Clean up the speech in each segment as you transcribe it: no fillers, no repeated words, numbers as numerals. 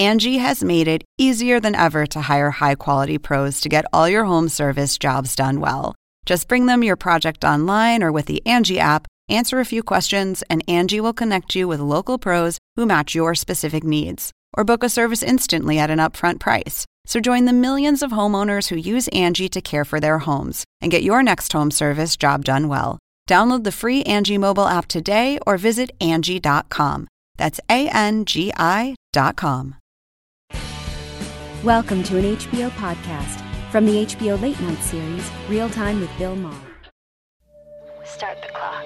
Angie has made it easier than ever to hire high-quality pros to get all your home service jobs done well. Just bring them your project online or with the Angie app, answer a few questions, and Angie will connect you with local pros who match your specific needs. Or book a service instantly at an upfront price. So join the millions of homeowners who use Angie to care for their homes and get your next home service job done well. Download the free Angie mobile app today or visit Angie.com. That's ANGI.com. Welcome to an HBO podcast from the HBO Late Night series, Real Time with Bill Maher. Start the clock.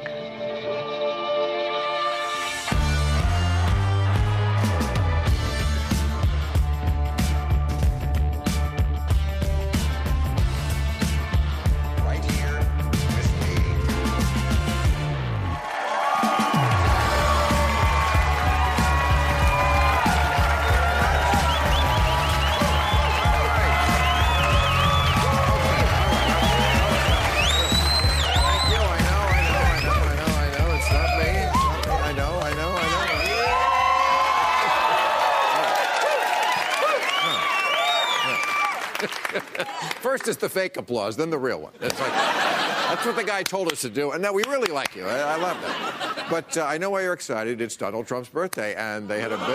First is the fake applause, then the real one. It's like, that's what the guy told us to do. And now we really like you. I love that. But I know why you're excited. It's Donald Trump's birthday, and they had a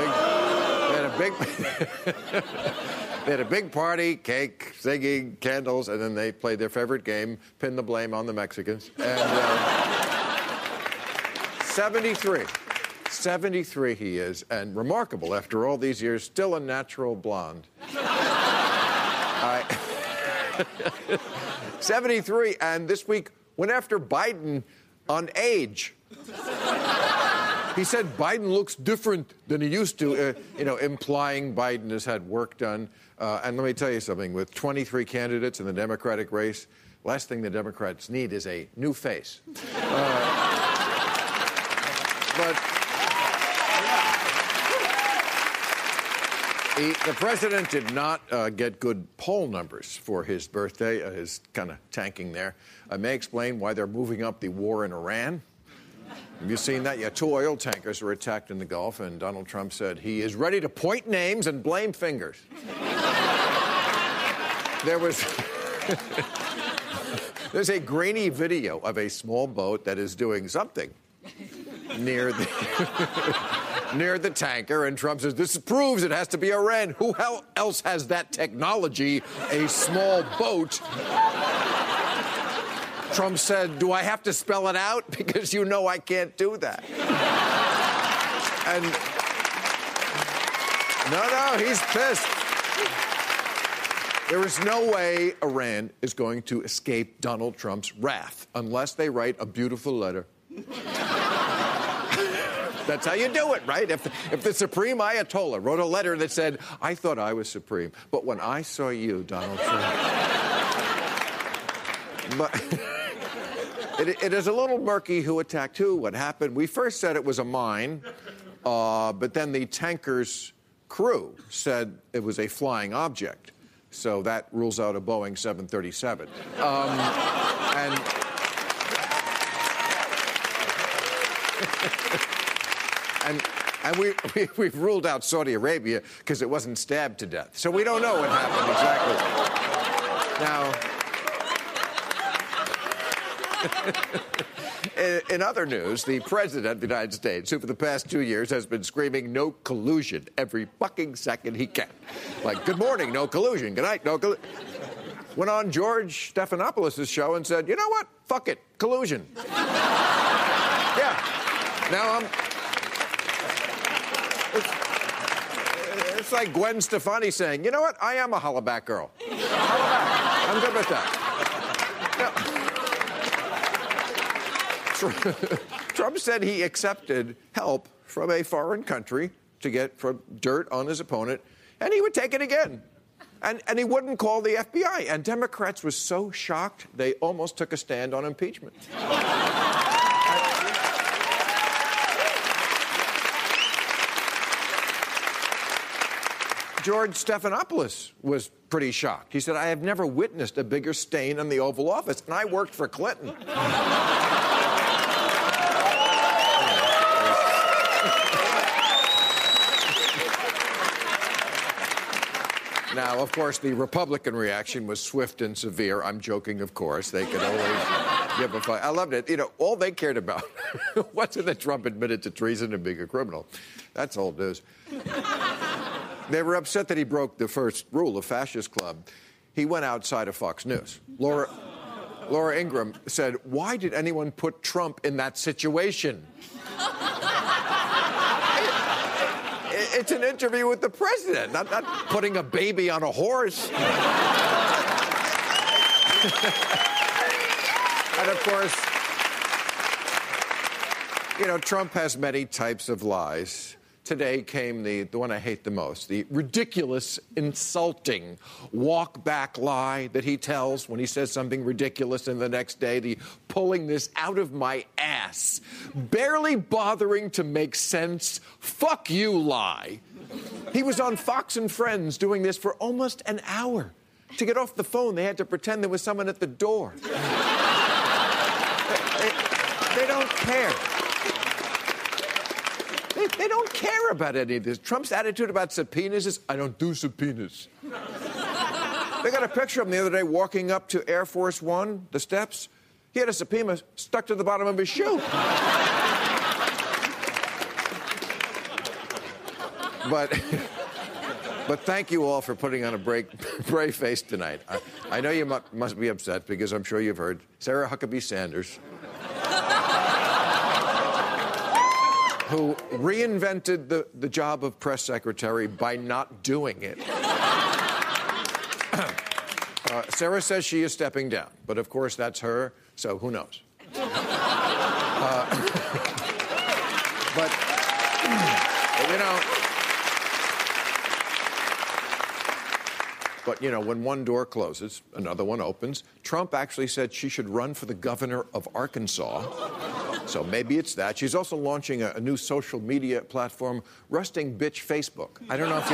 big party, cake, singing, candles, and then they played their favorite game, pin the blame on the Mexicans. And 73. 73 he is, and remarkable after all these years, still a natural blonde. 73, and this week went after Biden on age. He said Biden looks different than he used to, implying Biden has had work done. And let me tell you something, with 23 candidates in the Democratic race, last thing the Democrats need is a new face. The president did not get good poll numbers for his birthday. Is kind of tanking there. I may explain why they're moving up the war in Iran. Have you seen that? Yeah, 2 oil tankers were attacked in the Gulf, and Donald Trump said he is ready to point names and blame fingers. There's a grainy video of a small boat that is doing something near the tanker, and Trump says, this proves it has to be Iran. Who else has that technology, a small boat? Trump said, do I have to spell it out? Because you know I can't do that. And no, he's pissed. There is no way Iran is going to escape Donald Trump's wrath unless they write a beautiful letter. That's how you do it, right? If the Supreme Ayatollah wrote a letter that said, I thought I was supreme, but when I saw you, Donald Trump. But it is a little murky who attacked who, what happened. We first said it was a mine, but then the tanker's crew said it was a flying object. So that rules out a Boeing 737. And we've ruled out Saudi Arabia because it wasn't stabbed to death. So we don't know what happened exactly. Now, in other news, the President of the United States, who for the past 2 years has been screaming no collusion every fucking second he can. Like, good morning, no collusion. Good night, no collusion. Went on George Stephanopoulos' show and said, you know what? Fuck it. Collusion. Yeah. Now it's like Gwen Stefani saying, you know what? I am a hollaback girl. Hollaback. I'm good with that. Trump said he accepted help from a foreign country to get dirt on his opponent, and he would take it again. And he wouldn't call the FBI. And Democrats were so shocked, they almost took a stand on impeachment. George Stephanopoulos was pretty shocked. He said, I have never witnessed a bigger stain on the Oval Office, and I worked for Clinton. Now, of course, the Republican reaction was swift and severe. I'm joking, of course. They could always give a fuck. I loved it. You know, all they cared about wasn't that Trump admitted to treason and being a criminal. That's old news. They were upset that he broke the first rule of Fascist Club. He went outside of Fox News. Laura Ingraham said, "Why did anyone put Trump in that situation?" It's an interview with the president, not putting a baby on a horse. And of course, you know, Trump has many types of lies. Today came the one I hate the most, the ridiculous, insulting walk-back lie that he tells when he says something ridiculous, and the next day, the pulling this out of my ass, barely bothering to make sense, fuck you lie. He was on Fox and Friends doing this for almost an hour. To get off the phone, they had to pretend there was someone at the door. They don't care. They don't care about any of this. Trump's attitude about subpoenas is, I don't do subpoenas. They got a picture of him the other day walking up to Air Force One, the steps. He had a subpoena stuck to the bottom of his shoe. But thank you all for putting on a brave face tonight. I know you must be upset because I'm sure you've heard Sarah Huckabee Sanders, who reinvented the job of press secretary by not doing it. Sarah says she is stepping down, but of course that's her, so who knows? But, you know... But, you know, when one door closes, another one opens. Trump actually said she should run for the governor of Arkansas. So maybe it's that. She's also launching a new social media platform, Rusting Bitch Facebook. I don't know if you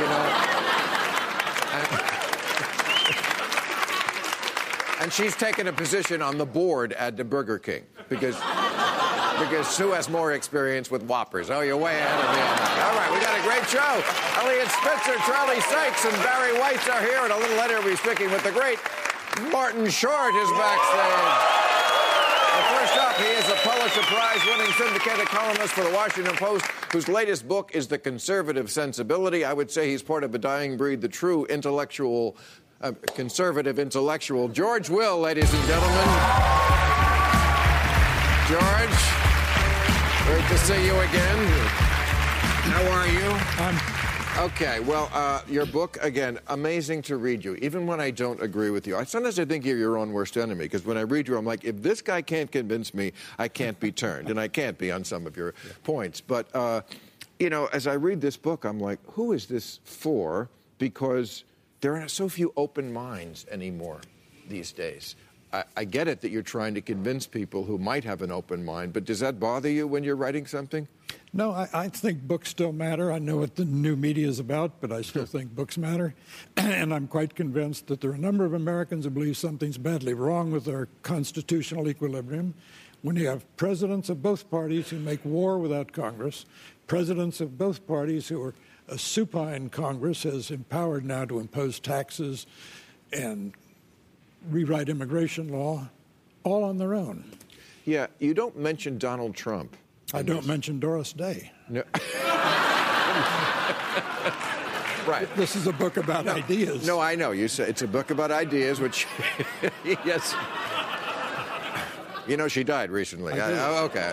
know. And she's taken a position on the board at the Burger King because who has more experience with Whoppers? Oh, you're way ahead of me. All right, we got a great show. Elliot Spitzer, Charlie Sykes, and Barry White are here. And a little later, we'll be speaking with the great Martin Short is backstage. But first up, he is a Pulitzer Prize-winning syndicated columnist for the Washington Post, whose latest book is The Conservative Sensibility. I would say he's part of a dying breed, the true intellectual, conservative intellectual. George Will, ladies and gentlemen. George, great to see you again. How are you? Okay, well, your book, again, amazing to read you, even when I don't agree with you. Sometimes I think you're your own worst enemy, because when I read you, I'm like, if this guy can't convince me, I can't be turned, and I can't be on some of your points. But, you know, as I read this book, I'm like, who is this for? Because there are so few open minds anymore these days. I get it that you're trying to convince people who might have an open mind, but does that bother you when you're writing something? No, I think books still matter. I know what the new media is about, but I still think books matter. And I'm quite convinced that there are a number of Americans who believe something's badly wrong with our constitutional equilibrium. When you have presidents of both parties who make war without Congress, presidents of both parties who are a supine Congress has empowered now to impose taxes and rewrite immigration law, all on their own. Yeah, you don't mention Donald Trump. I don't mention Doris Day. No. Right. This is a book about ideas. No, I know. You say it's a book about ideas, which, yes. You know, she died recently. Okay.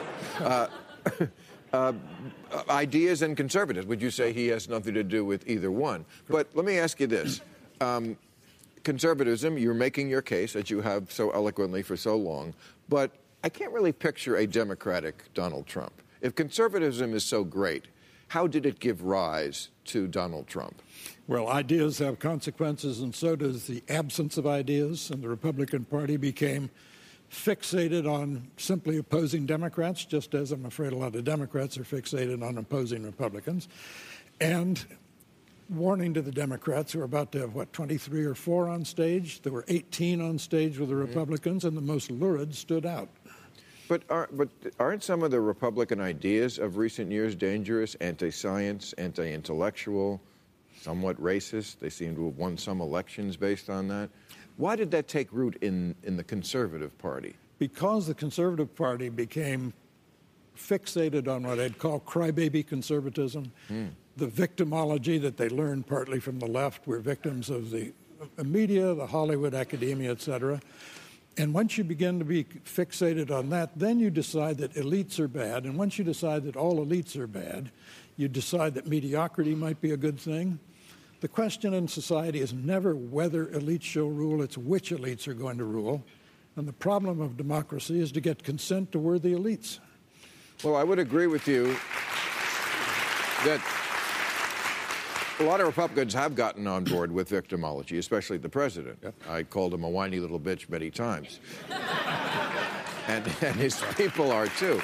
Ideas and conservatives. Would you say he has nothing to do with either one? But let me ask you this. Conservatism, you're making your case that you have so eloquently for so long, but I can't really picture a Democratic Donald Trump. If conservatism is so great, how did it give rise to Donald Trump? Well, ideas have consequences, and so does the absence of ideas, and the Republican Party became fixated on simply opposing Democrats, just as I'm afraid a lot of Democrats are fixated on opposing Republicans. And warning to the Democrats who are about to have, 23 or 4 on stage. There were 18 on stage with the Republicans, and the most lurid stood out. But aren't some of the Republican ideas of recent years dangerous, anti-science, anti-intellectual, somewhat racist. They seem to have won some elections based on that. Why did that take root in the Conservative Party? Because the Conservative Party became fixated on what I'd call crybaby conservatism, the victimology that they learned partly from the left. We're victims of the media, the Hollywood, academia, et cetera. And once you begin to be fixated on that, then you decide that elites are bad. And once you decide that all elites are bad, you decide that mediocrity might be a good thing. The question in society is never whether elites shall rule, it's which elites are going to rule. And the problem of democracy is to get consent to worthy elites. Well, I would agree with you that a lot of Republicans have gotten on board with victimology, especially the president. Yep. I called him a whiny little bitch many times. and his people are, too.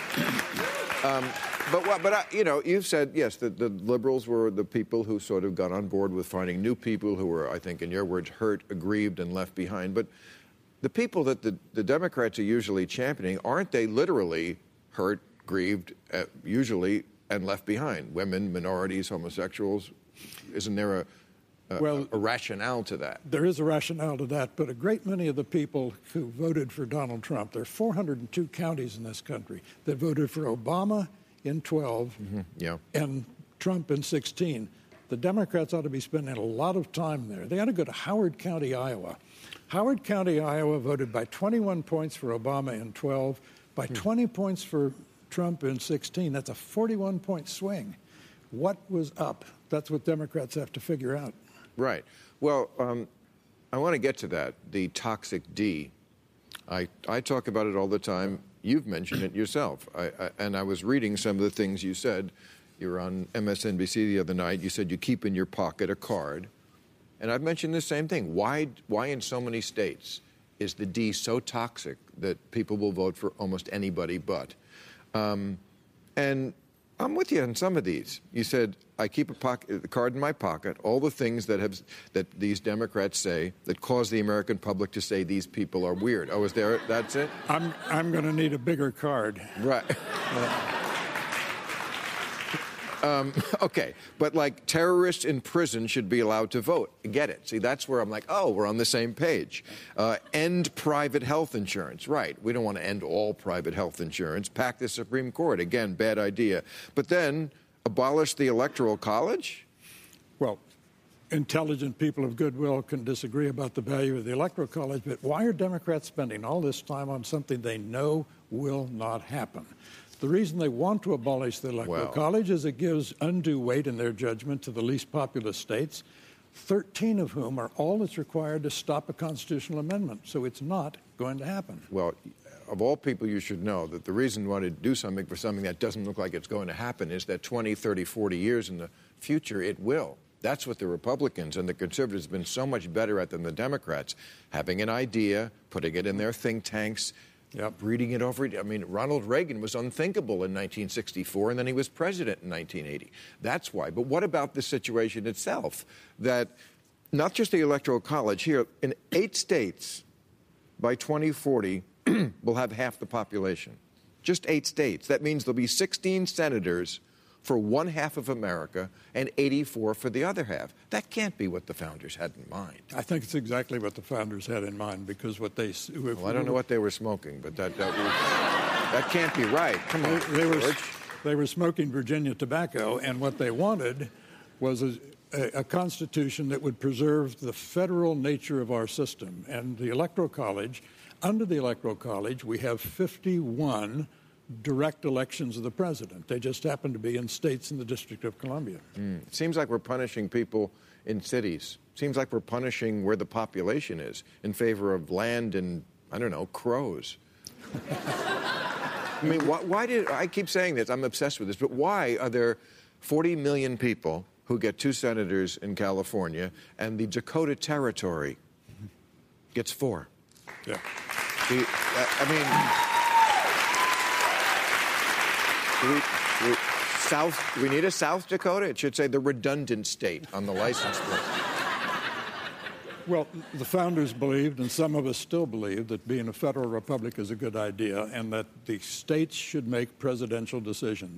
You've said, yes, that the liberals were the people who sort of got on board with finding new people who were, I think, in your words, hurt, aggrieved, and left behind. But the people that the Democrats are usually championing, aren't they literally hurt, grieved, usually, and left behind? Women, minorities, homosexuals. Isn't there a rationale to that? There is a rationale to that, but a great many of the people who voted for Donald Trump, there are 402 counties in this country that voted for Obama in 12 and Trump in 16. The Democrats ought to be spending a lot of time there. They ought to go to Howard County, Iowa. Howard County, Iowa voted by 21 points for Obama in 12, by 20 points for Trump in 16. That's a 41-point swing. What was up? That's what Democrats have to figure out. Right. Well, I want to get to that, the toxic D. I talk about it all the time. You've mentioned it yourself. And I was reading some of the things you said. You were on MSNBC the other night. You said you keep in your pocket a card. And I've mentioned the same thing. Why in so many states is the D so toxic that people will vote for almost anybody but? And I'm with you on some of these. You said, I keep a card in my pocket, all the things that these Democrats say that cause the American public to say these people are weird. Oh, is there? That's it? I'm going to need a bigger card. Right. Okay, but like terrorists in prison should be allowed to vote. Get it. See, that's where I'm like, oh, we're on the same page. End private health insurance. Right. We don't want to end all private health insurance. Pack the Supreme Court. Again, bad idea. But then abolish the Electoral College? Well, intelligent people of goodwill can disagree about the value of the Electoral College, but why are Democrats spending all this time on something they know will not happen? The reason they want to abolish the Electoral College is it gives undue weight in their judgment to the least populous states, 13 of whom are all that's required to stop a constitutional amendment. So it's not going to happen. Well, of all people, you should know that the reason you want to do something for something that doesn't look like it's going to happen is that 20, 30, 40 years in the future, it will. That's what the Republicans and the Conservatives have been so much better at than the Democrats, having an idea, putting it in their think tanks, reading it over. I mean, Ronald Reagan was unthinkable in 1964, and then he was president in 1980. That's why. But what about the situation itself? That not just the Electoral College here, in 8 states, by 2040, we'll have half the population. Just 8 states. That means there'll be 16 senators for one half of America and 84 for the other half. That can't be what the founders had in mind. I think it's exactly what the founders had in mind, because what they... Well, I don't know what they were smoking, but that can't be right. Come on, they were smoking Virginia tobacco, and what they wanted was a constitution that would preserve the federal nature of our system. And the Electoral College, under the Electoral College, we have 51 direct elections of the president. They just happen to be in states in the District of Columbia. It seems like we're punishing people in cities. Seems like we're punishing where the population is in favor of land and, I don't know, crows. I mean, why did I keep saying this? I'm obsessed with this, but why are there 40 million people who get 2 senators in California, and the Dakota Territory gets 4? Yeah. Do we need a South Dakota? It should say the redundant state on the license plate. Well, the founders believed, and some of us still believe, that being a federal republic is a good idea, and that the states should make presidential decisions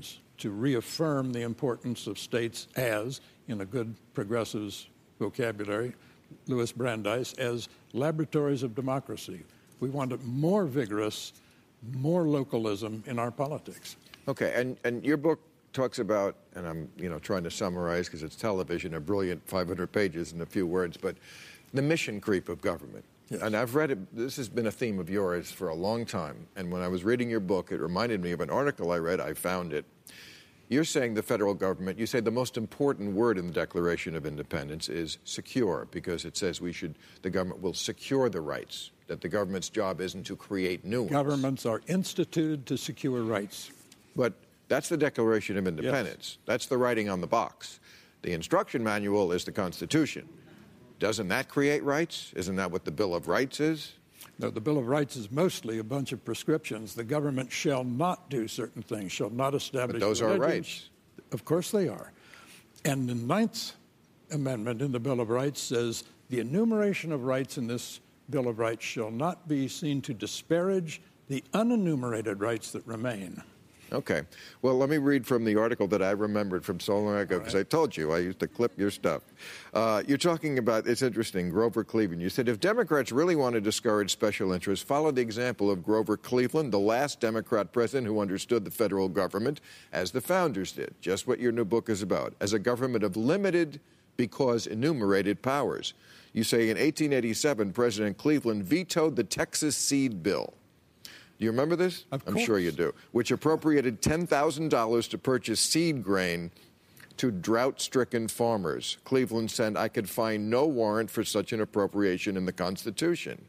to reaffirm the importance of states as, in a good progressive's vocabulary, Louis Brandeis, as laboratories of democracy. We want a more vigorous, more localism in our politics. Okay, and your book talks about, and I'm trying to summarize because it's television, a brilliant 500 pages in a few words, but the mission creep of government. Yes. And I've read it, this has been a theme of yours for a long time. And when I was reading your book, it reminded me of an article I read. I found it. You're saying the federal government, you say the most important word in the Declaration of Independence is secure, because it says the government will secure the rights, that the government's job isn't to create new ones. Governments are instituted to secure rights. But that's the Declaration of Independence. Yes. That's the writing on the box. The instruction manual is the Constitution. Doesn't that create rights? Isn't that what the Bill of Rights is? No, the Bill of Rights is mostly a bunch of prescriptions. The government shall not do certain things, shall not establish But those religions. are rights. Of course they are. And the Ninth Amendment in the Bill of Rights says the enumeration of rights in this Bill of Rights shall not be seen to disparage the unenumerated rights that remain. Okay. Well, let me read from the article that I remembered from so long ago, because I told you I used to clip your stuff. You're talking about, it's interesting, Grover Cleveland. You said, if Democrats really want to discourage special interests, follow the example of Grover Cleveland, the last Democrat president who understood the federal government as the founders did. Just what your new book is about, as a government of limited because enumerated powers. You say in 1887, President Cleveland vetoed the Texas Seed Bill. Do you remember this? Of course. I'm sure you do. Which appropriated $10,000 to purchase seed grain to drought-stricken farmers. Cleveland said, I could find no warrant for such an appropriation in the Constitution.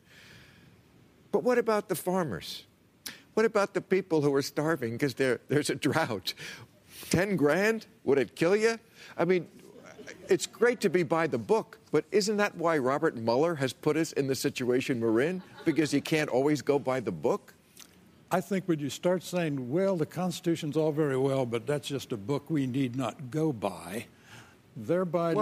But what about the farmers? What about the people who are starving because there's a drought? 10 grand? Would it kill you? I mean, it's great to be by the book, but isn't that why Robert Mueller has put us in the situation we're in? Because you can't always go by the book? I think when you start saying, well, the Constitution's all very well, but that's just a book we need not go by, thereby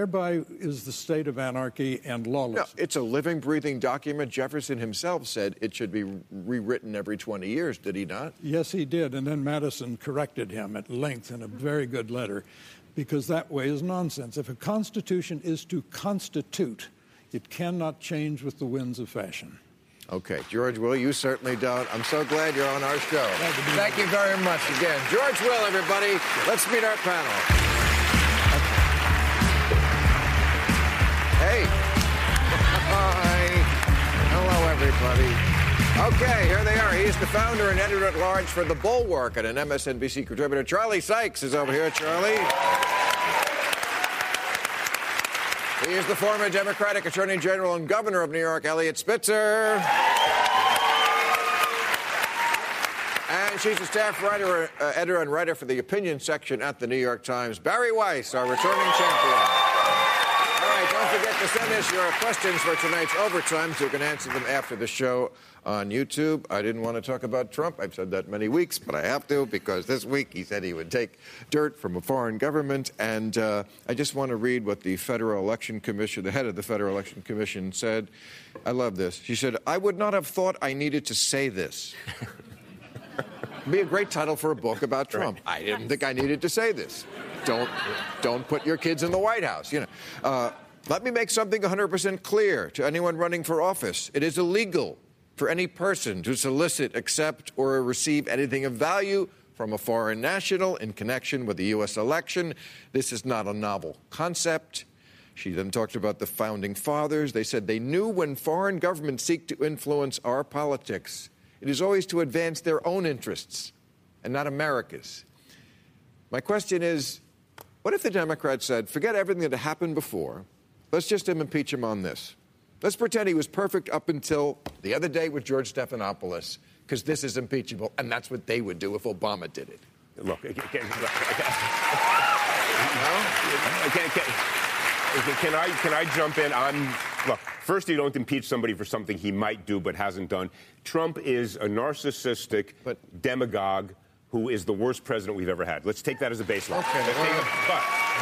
is the state of anarchy and lawlessness. No, it's a living, breathing document. Jefferson himself said it should be rewritten every 20 years, did he not? Yes, he did, and then Madison corrected him at length in a very good letter, because that way is nonsense. If a Constitution is to constitute, it cannot change with the winds of fashion. Okay, George Will, you certainly don't. I'm so glad you're on our show. Thank you very much again. George Will, everybody. Let's meet our panel. Hey. Hi. Hello, everybody. Okay, here they are. He's the founder and editor-at-large for The Bulwark and an MSNBC contributor. Charlie Sykes is over here. Charlie. He is the former Democratic Attorney General and Governor of New York, Eliot Spitzer. And she's a staff writer, editor and writer for the opinion section at the New York Times, Bari Weiss, our returning champion. All right, don't forget to send us your questions for tonight's overtime so you can answer them after the show on YouTube. I didn't want to talk about Trump. I've said that many weeks, but I have to because this week he said he would take dirt from a foreign government. And I just want to read what the Federal Election Commission, the head of the Federal Election Commission said. I love this. She said, I would not have thought I needed to say this. Be a great title for a book about Trump. I didn't think I needed to say this. Don't put your kids in the White House. Let me make something 100% clear to anyone running for office. It is illegal for any person to solicit, accept, or receive anything of value from a foreign national in connection with the U.S. election. This is not a novel concept. She then talked about the founding fathers. They said they knew when foreign governments seek to influence our politics, it is always to advance their own interests and not America's. My question is, what if the Democrats said, forget everything that happened before, let's just impeach him on this. Let's pretend he was perfect up until the other day with George Stephanopoulos, because this is impeachable, and that's what they would do if Obama did it. Look, can I jump in? Look, first, you don't impeach somebody for something he might do but hasn't done. Trump is a narcissistic demagogue who is the worst president we've ever had. Let's take that as a baseline. Okay.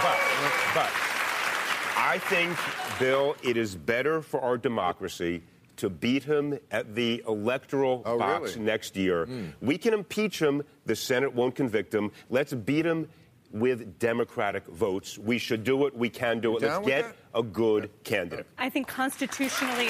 But I think, Bill, it is better for our democracy to beat him at the electoral box next year. We can impeach him. The Senate won't convict him. Let's beat him with Democratic votes. We should do it. We can do it. Let's get a good candidate. I think constitutionally,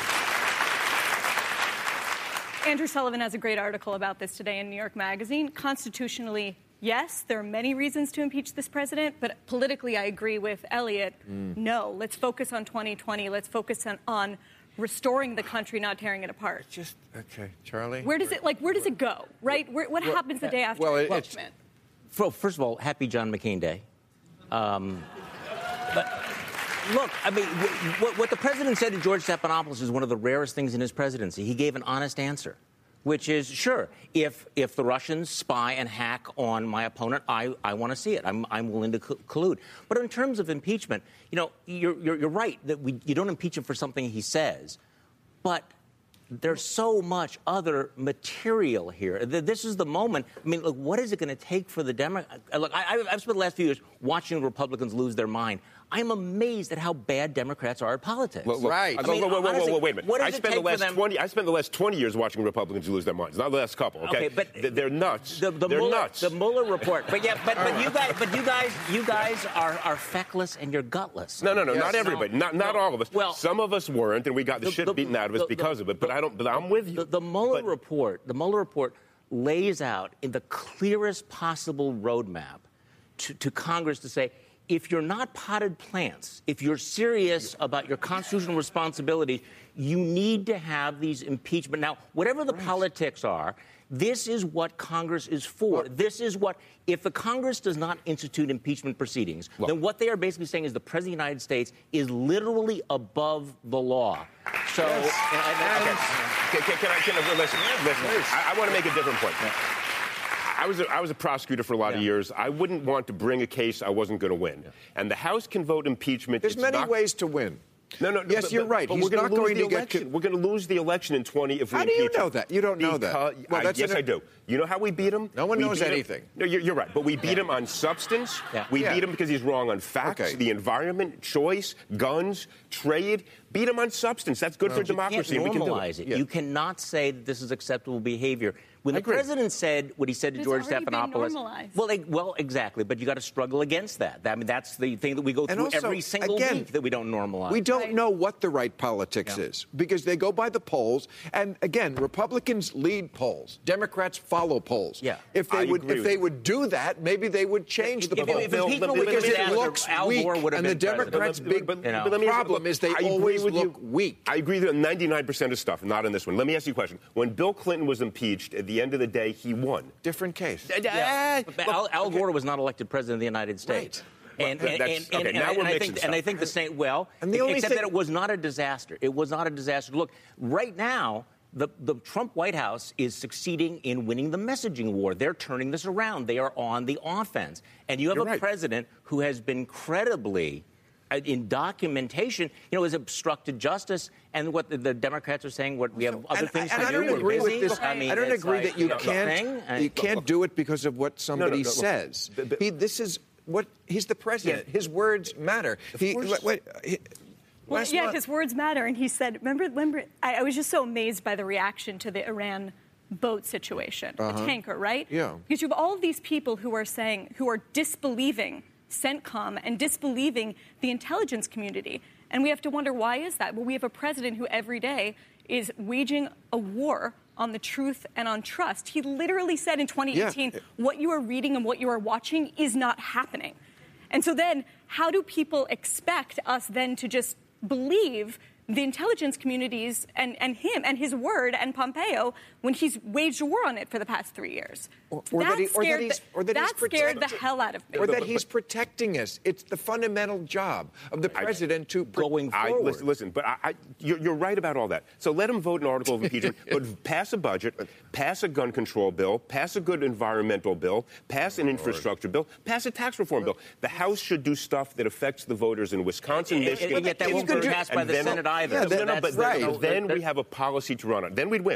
Andrew Sullivan has a great article about this today in New York Magazine. Constitutionally, yes, there are many reasons to impeach this president, but politically, I agree with Elliot. No, let's focus on 2020. Let's focus on restoring the country, not tearing it apart. Okay, Charlie. Where does it go? Right? What happens the day after impeachment? First of all, happy John McCain Day. But look, I mean, what the president said to George Stephanopoulos is one of the rarest things in his presidency. He gave an honest answer, which is, sure, if the Russians spy and hack on my opponent, I want to see it. I'm willing to collude. But in terms of impeachment, you're right that you don't impeach him for something he says, but there's so much other material here. This is the moment. I mean, look, what is it going to take for the Democrats? Look, I've spent the last few years watching Republicans lose their mind. I'm amazed at how bad Democrats are at politics. Look, right. Wait a minute. I spent the last 20 years watching Republicans lose their minds. Not the last couple. Okay, but they're nuts. They're nuts. The Mueller report. But you guys are feckless and you're gutless. No, not everybody. Not all of us. Well, some of us weren't, and we got the shit beaten out of us because of it. But I'm with you. The Mueller report lays out in the clearest possible roadmap to Congress to say, if you're not potted plants, if you're serious about your constitutional responsibility, you need to have these impeachment. Now, whatever the politics are, this is what Congress is for. This is what, if the Congress does not institute impeachment proceedings, then what they are basically saying is the President of the United States is literally above the law. So, listen, I want to make a different point. I was a prosecutor for a lot of years. I wouldn't want to bring a case I wasn't going to win. Yeah. And the House can vote impeachment. There's many ways to win. No. Yes, you're right. But we're going to lose the election. We're going to lose the election in 20 if we impeach him. How do you know that? You don't know that. Yes, I do. You know how we beat him? No one knows anything. No, you're right. But we beat him on substance. Yeah. We beat him because he's wrong on facts, the environment, choice, guns, trade. Beat him on substance. That's good for democracy. You can't normalize we can do it. Yeah. You cannot say that this is acceptable behavior. When the president said what he said to George Stephanopoulos, well, exactly. But you got to struggle against that. I mean, that's the thing that we go through every single week that we don't normalize. We don't know what the right politics is because they go by the polls. And again, Republicans lead polls. Democrats follow polls. Yeah. If they would do that, maybe they would change the polls. Because it looks weak. And the Democrats' big problem is they always look weak. I agree with 99% of stuff, not on this one. Let me ask you a question. When Bill Clinton was impeached, at the end of the day, he won. Different case. Al Gore was not elected president of the United States. Right. I think the same. Well, except that it was not a disaster. It was not a disaster. Look, right now, the Trump White House is succeeding in winning the messaging war. They're turning this around. They are on the offense. And you have a president who has been credibly, in documentation, has obstructed justice. And what the Democrats are saying, we have other things to do. I don't agree with this. I don't agree that you can't do it because of what somebody says. He's the president. His words matter. His words matter. And he said, remember, I was just so amazed by the reaction to the Iran boat situation, the tanker, right? Yeah. Because you have all of these people who are disbelieving CENTCOM and disbelieving the intelligence community. And we have to wonder, why is that? Well, we have a president who every day is waging a war on the truth and on trust. He literally said in 2018, what you are reading and what you are watching is not happening. And so then how do people expect us then to just believe the intelligence communities and him and his word and Pompeo when he's waged a war on it for the past 3 years? That scared the hell out of me. Or that he's protecting us. It's the fundamental job of the president going forward. Listen, but you're right about all that. So let him vote an article of impeachment, but pass a budget, pass a gun control bill, pass a good environmental bill, pass an infrastructure bill, pass a tax reform bill. The House should do stuff that affects the voters in Wisconsin, Michigan. And yet that won't be passed by the Senate either. Then we have a policy to run on. Then we'd win.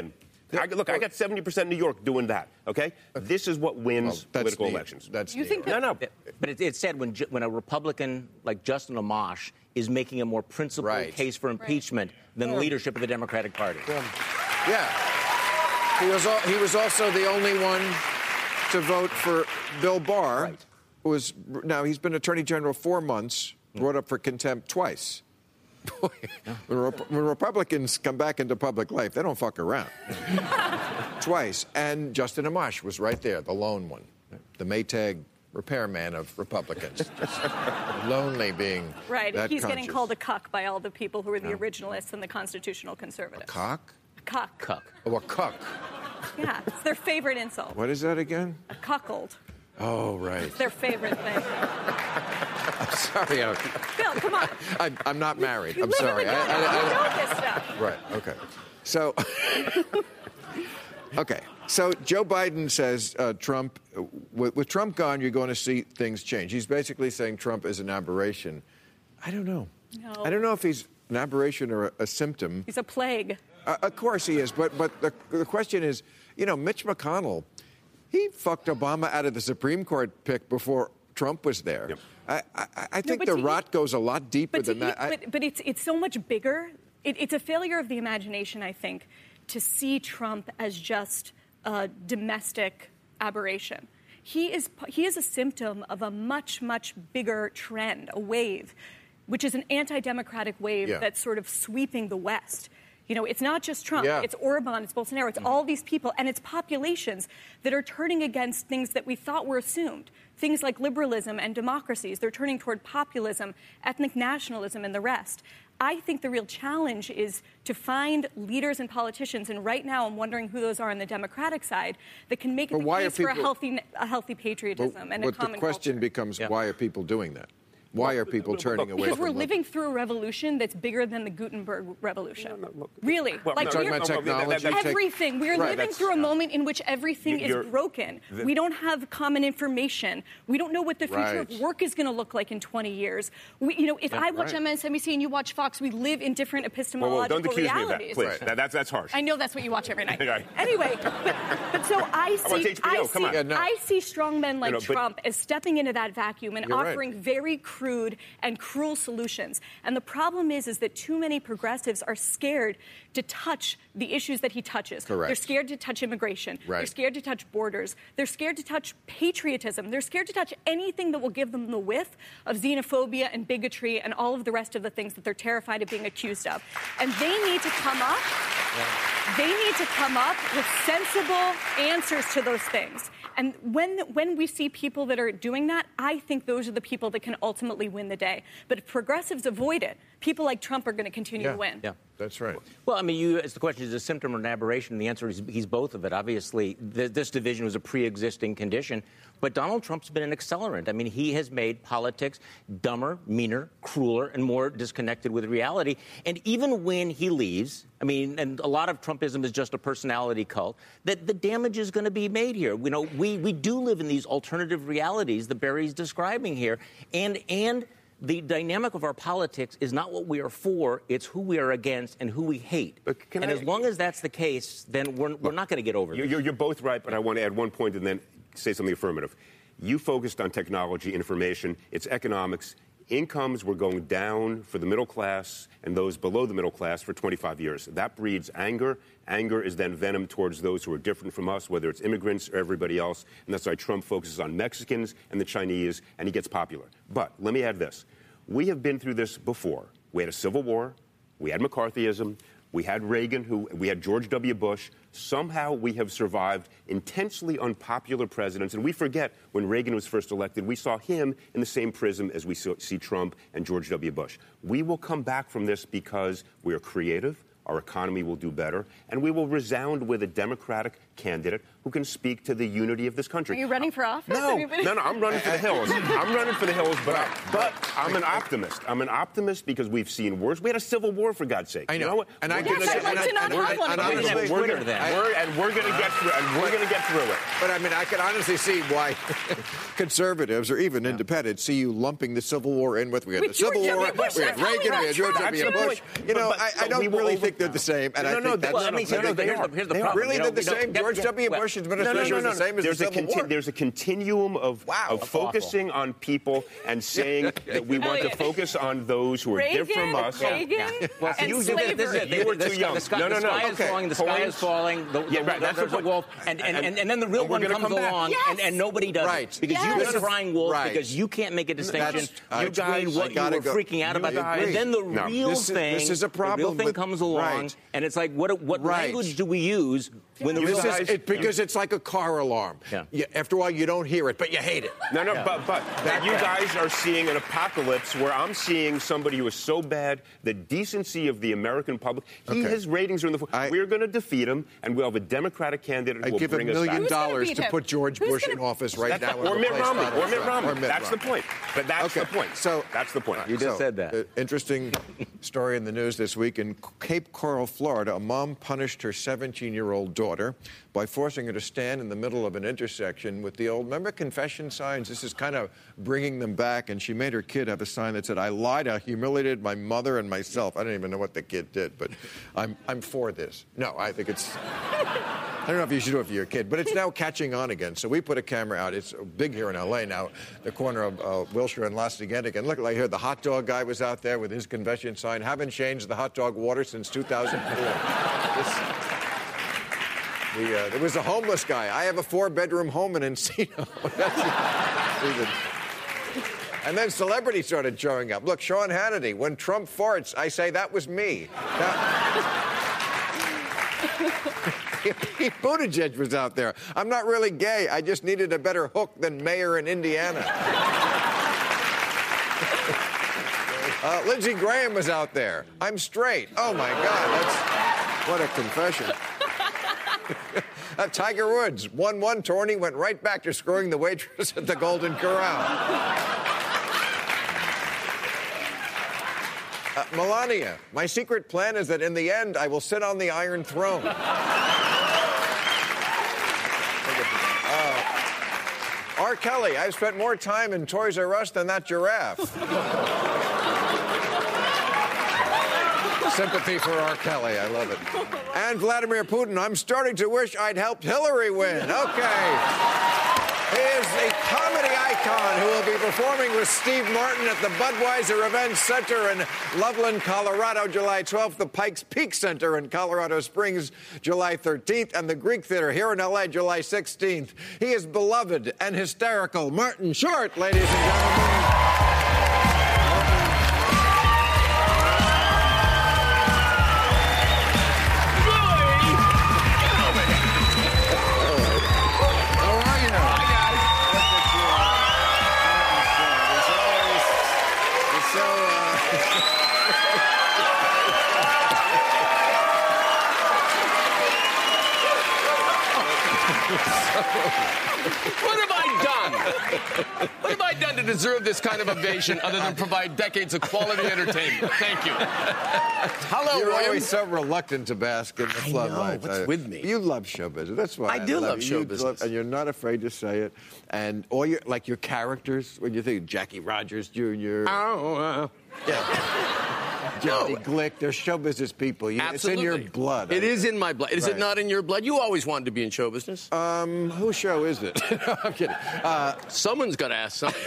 I got 70% in New York doing that, okay? This is what wins political elections. That's you think No. But it's said when a Republican like Justin Amash is making a more principled case for impeachment than the leadership of the Democratic Party. Yeah. He was also the only one to vote for Bill Barr, who was now he's been Attorney General 4 months, brought up for contempt twice. Boy, when Republicans come back into public life, they don't fuck around. Twice. And Justin Amash was right there, the lone one, the Maytag repairman of Republicans. Lonely being right. that He's conscious. getting called a cuck by all the people who are the originalists and the constitutional conservatives. A cock? A cuck. Cuck. Oh, a cuck. Yeah, it's their favorite insult. What is that again? A cuckold. Oh, right. It's their favorite thing. I'm sorry. Bill, come on. I'm not married. You I'm live sorry. in the gutter. You know this stuff. Right. Okay. So, okay. So Joe Biden says Trump, with Trump gone, you're going to see things change. He's basically saying Trump is an aberration. I don't know. No. I don't know if he's an aberration or a symptom. He's a plague. Of course he is. But the question is, Mitch McConnell, he fucked Obama out of the Supreme Court pick before Trump was there. Yep. I think the rot goes a lot deeper than that. But it's so much bigger. It's a failure of the imagination, I think, to see Trump as just a domestic aberration. He is a symptom of a much, much bigger trend, a wave, which is an anti-democratic wave that's sort of sweeping the West. It's not just Trump. Yeah. It's Orban, it's Bolsonaro, it's all these people, and it's populations that are turning against things that we thought were assumed. Things like liberalism and democracies. They're turning toward populism, ethnic nationalism, and the rest. I think the real challenge is to find leaders and politicians, and right now I'm wondering who those are on the Democratic side, that can make it the case for a healthy patriotism and a common culture. But the question becomes, why are people doing that? Why are people turning away from Because we're living through a revolution that's bigger than the Gutenberg Revolution. Really. We're talking about technology. Everything. We're living through a moment in which everything is broken. We don't have common information. We don't know what the future of work is going to look like in 20 years. If I watch MSNBC and you watch Fox, we live in different epistemological don't accuse realities. me of that, please. That's harsh. I know that's what you watch every night. Anyway, but so I see strong men like Trump as stepping into that vacuum and offering very crude and cruel solutions. And the problem is that too many progressives are scared to touch the issues that he touches. Correct. They're scared to touch immigration. They're scared to touch borders. They're scared to touch patriotism. They're scared to touch anything that will give them the whiff of xenophobia and bigotry and all of the rest of the things that they're terrified of being accused of. And they need to come up. They need to come up with sensible answers to those things. And when we see people that are doing that, I think those are the people that can ultimately win the day. But if progressives avoid it, people like Trump are going to continue to win. Yeah, that's right. Well, I mean, as the question is a symptom or an aberration, the answer is he's both of it. Obviously, this division was a pre-existing condition, but Donald Trump's been an accelerant. I mean, he has made politics dumber, meaner, crueler, and more disconnected with reality. And even when he leaves, I mean, and a lot of Trumpism is just a personality cult, that the damage is going to be made here. We do live in these alternative realities that Barry's describing here, and the dynamic of our politics is not what we are for, it's who we are against and who we hate. As long as that's the case, then we're not going to get over this. You're both right, but I want to add one point and then say something affirmative. You focused on technology, information, it's economics. Incomes were going down for the middle class and those below the middle class for 25 years. That breeds anger. Anger is then venom towards those who are different from us, whether it's immigrants or everybody else. And that's why Trump focuses on Mexicans and the Chinese, and he gets popular. But let me add this. We have been through this before. We had a civil war. We had McCarthyism. We had Reagan, we had George W. Bush. Somehow we have survived intensely unpopular presidents. And we forget when Reagan was first elected, we saw him in the same prism as we see Trump and George W. Bush. We will come back from this because we are creative. Our economy will do better, and we will resound with a Democratic candidate who can speak to the unity of this country. Are you running for office? No, I'm running for the hills. I'm running for the hills, but I'm an optimist. I'm an optimist because we've seen worse. We had a civil war, for God's sake. I know. You know what? And we're going to get through it. But I mean, I can honestly see why conservatives or even independents see you lumping the Civil War in with. We had the Civil War, we had Reagan, we had George W. Bush. I don't really think they're the same. And I think that's... Here's the problem. Really, they're the same? George W. Bush administration was the same as the Civil War? There's a continuum of focusing on people and saying that we want to focus on those who are different from us. Well, you were too young. The sky is falling. There's a wolf. And then the real one comes along, and nobody does it. Because you've been crying wolf because you can't make a distinction between what you were freaking out about. And then the real thing comes along, and it's like, what language do we use when the real guys... Because it's like a car alarm. After a while, you don't hear it, but you hate it. But you guys are seeing an apocalypse where I'm seeing somebody who is so bad, the decency of the American public, his ratings are in the floor. We're going to defeat him, and we'll have a Democratic candidate who will bring us back. I'd give $1 million to put George Bush in office right now. Or Mitt Romney. That's the point. But that's the point. So that's the point. You just said that. Interesting story in the news this week. In Cape Coral, Florida, a mom punished her 17-year-old daughter by forcing her to stand in the middle of an intersection with the old, remember confession signs? This is kind of bringing them back, and she made her kid have a sign that said, "I lied, I humiliated my mother and myself." I don't even know what the kid did, but I'm for this. No, I think it's... I don't know if you should do it for your kid, but it's now catching on again. So we put a camera out. It's big here in L.A. now, the corner of Wilshire and Las Vegas. And look, like here, the hot dog guy was out there with his confession sign. Haven't changed the hot dog water since 2004. There was a homeless guy. I have a 4-bedroom home in Encino. And then celebrities started showing up. Look, Sean Hannity. When Trump farts, I say that was me. Pete Buttigieg was out there. I'm not really gay. I just needed a better hook than mayor in Indiana. Lindsey Graham was out there. I'm straight. Oh, my God. What a confession. Tiger Woods, 1-1 tourney, went right back to screwing the waitress at the Golden Corral. Melania, my secret plan is that in the end, I will sit on the Iron Throne. R. Kelly, I've spent more time in Toys R Us than that giraffe. Sympathy for R. Kelly, I love it. And Vladimir Putin, I'm starting to wish I'd helped Hillary win. Okay. He is the comedy icon who will be performing with Steve Martin at the Budweiser Events Center in Loveland, Colorado, July 12th, the Pikes Peak Center in Colorado Springs, July 13th, and the Greek Theater here in L.A., July 16th. He is beloved and hysterical. Martin Short, ladies and gentlemen. What have I done? What have I done to deserve this kind of ovation other than provide decades of quality entertainment? Thank you. Hello, You're William. always so reluctant to bask in the floodlights. What's with me? You love show business. That's why I do love show business. And you're not afraid to say it. And all your characters, when you think Jackie Rogers Jr. Johnny Glick, they're show business people. It's in your blood. It is in my blood. Is it not in your blood? You always wanted to be in show business. Whose show is it? No, I'm kidding. Someone's got to ask something.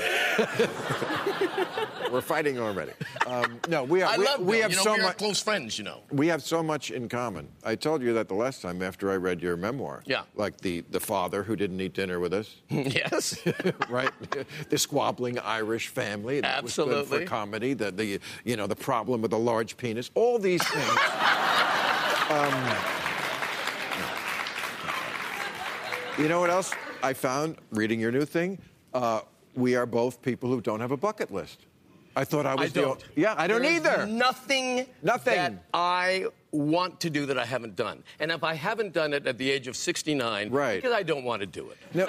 We're fighting already. No, we are. I love we have so we are much. close friends, you know. We have so much in common. I told you that the last time after I read your memoir. Yeah. Like the father who didn't eat dinner with us. Yes. Right. The squabbling Irish family. That Absolutely. was good for comedy. The problem with a large penis. All these things. You know what else I found reading your new thing? We are both people who don't have a bucket list. I thought I was I don't either. Nothing that I want to do that I haven't done. And if I haven't done it at the age of 69, because I don't want to do it. No.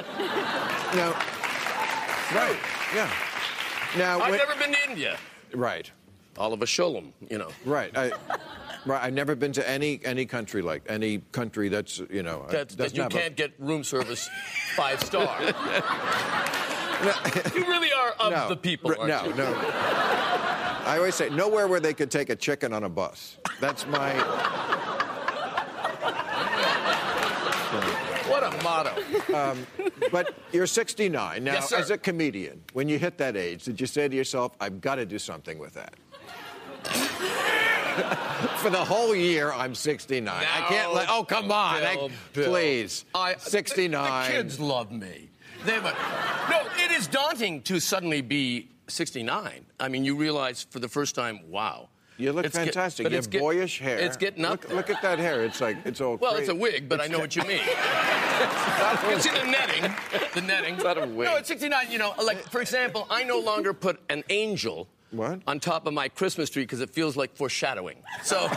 Right. Yeah. Now I've never been to India. Right. Oliver Sholem, you know. Right. I've never been to any country like any country that's that you can't get room service 5-star. You really are of the people, aren't you? No. I always say nowhere where they could take a chicken on a bus. That's my What a motto. But you're 69. Now, Yes, sir. as a comedian, when you hit that age, did you say to yourself, I've got to do something with that? For the whole year, I'm 69. I can't let... Oh, come on. Bill. Please. 69. The kids love me. No, it is daunting to suddenly be 69. I mean, you realize for the first time, wow. You look fantastic. You have boyish hair. It's getting up. Look at that hair. It's like, it's all Well, crazy. it's a wig, but I know what you mean. You see the netting. The netting. It's not a wig. No, at 69, you know, like, for example, I no longer put an angel on top of my Christmas tree because it feels like foreshadowing. So... Oh,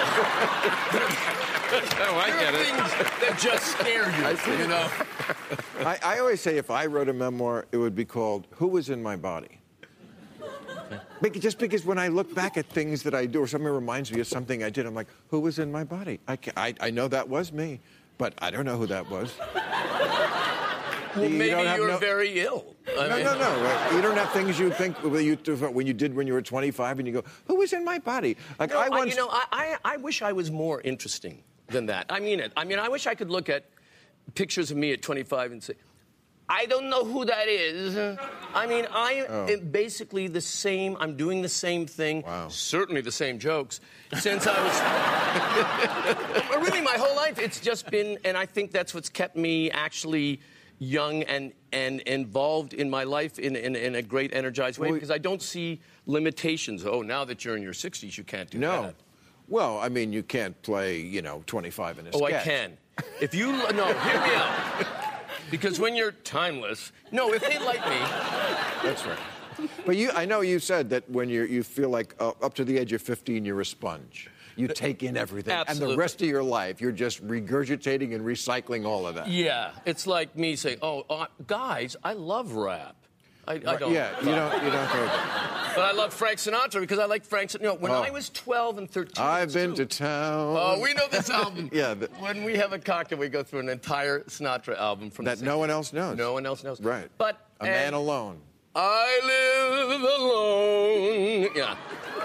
I get it. Things that just scare you, you know? I always say if I wrote a memoir, it would be called Who Was in My Body? Just because when I look back at things that I do or something reminds me of something I did, I'm like, who was in my body? I know that was me, but I don't know who that was. Well, maybe you're very ill. No. You don't have things you think when you did when you were 25 and you go, who was in my body? Like No, I I wish I was more interesting than that. I mean it. I mean, I wish I could look at pictures of me at 25 and say, I don't know who that is. I mean, I am basically the same. I'm doing the same thing. Wow. Certainly the same jokes since I was... Really, my whole life, it's just been... And I think that's what's kept me actually young and involved in my life in a great, energized way, because I don't see limitations. Oh, now that you're in your 60s, you can't do that. No. Well, I mean, you can't play, 25 in a sketch. Oh, I can. If you... No, hear me out. Because when you're timeless... No, if they like me... That's right. But I know you said that when you feel like up to the age of 15, you're a sponge. You take in everything. Absolutely. And the rest of your life, you're just regurgitating and recycling all of that. Yeah. It's like me saying, guys, I love rap. I don't. Yeah, you don't go But I love Frank Sinatra because I like Frank Sinatra. When I was 12 and 13... I've been to town. Oh, we know this album. Yeah. When we have a cocktail, we go through an entire Sinatra album from that no one else knows. No one else knows. Right. But A Man Alone. I live alone. Yeah.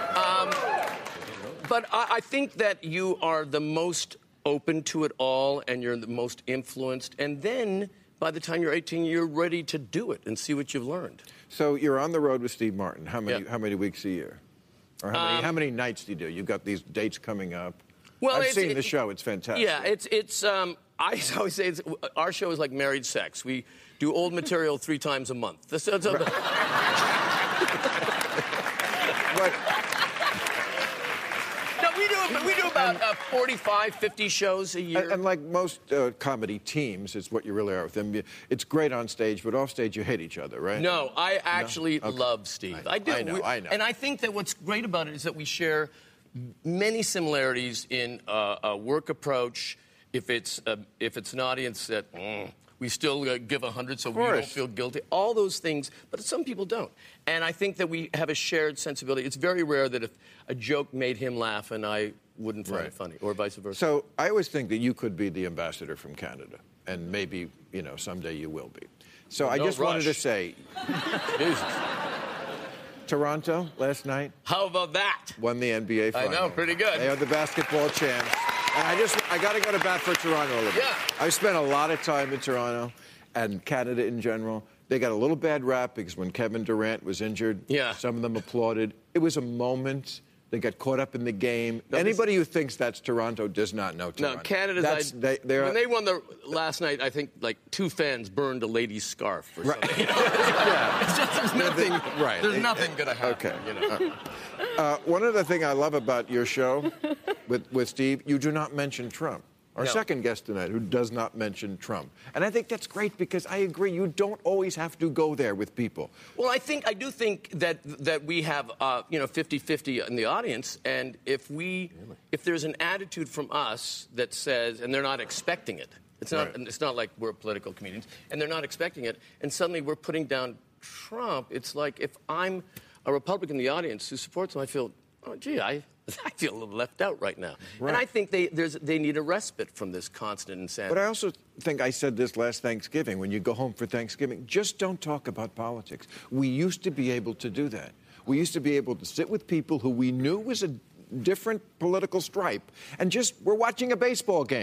But I think that you are the most open to it all, and you're the most influenced. And then, by the time you're 18, you're ready to do it and see what you've learned. So you're on the road with Steve Martin. How many weeks a year? Or how many nights do you do? You've got these dates coming up. Well, I've seen the show. It's fantastic. Yeah, it's I always say our show is like married sex. We do old material 3 times a month. We do about 45, 50 shows a year. And like most comedy teams, it's what you really are with them. It's great on stage, but off stage you hate each other, right? No, I actually love Steve. I do. I know. And I think that what's great about it is that we share many similarities in a work approach. If it's an audience that we still give 100 so we don't feel guilty. All those things, but some people don't. And I think that we have a shared sensibility. It's very rare that if a joke made him laugh and I wouldn't find it funny, or vice versa. So I always think that you could be the ambassador from Canada, and maybe, someday you will be. So I just wanted to say... Jesus. Toronto last night. How about that? Won the NBA final. I know, pretty good. They are the basketball champs. And I got to go to bat for Toronto a little bit. Yeah. I've spent a lot of time in Toronto and Canada in general. They got a little bad rap because when Kevin Durant was injured, some of them applauded. It was a moment. They got caught up in the game. Anybody who thinks that's Toronto does not know Toronto. No, Canada's... when they won last night, I think, 2 fans burned a lady's scarf or something. It's just, there's nothing... There's nothing going to happen. Okay. One other thing I love about your show with Steve, you do not mention Trump. Our second guest tonight, who does not mention Trump. And I think that's great because I agree, you don't always have to go there with people. Well, I do think that we have 50-50 in the audience, and if there's an attitude from us that says, and they're not expecting it, it's not like we're political comedians, and they're not expecting it, and suddenly we're putting down Trump. It's like if I'm a Republican in the audience who supports him, I feel, oh, gee, I feel a little left out right now. Right. And I think they need a respite from this constant insanity. But I also think I said this last Thanksgiving, when you go home for Thanksgiving, just don't talk about politics. We used to be able to do that. We used to be able to sit with people who we knew was a different political stripe and we're watching a baseball game.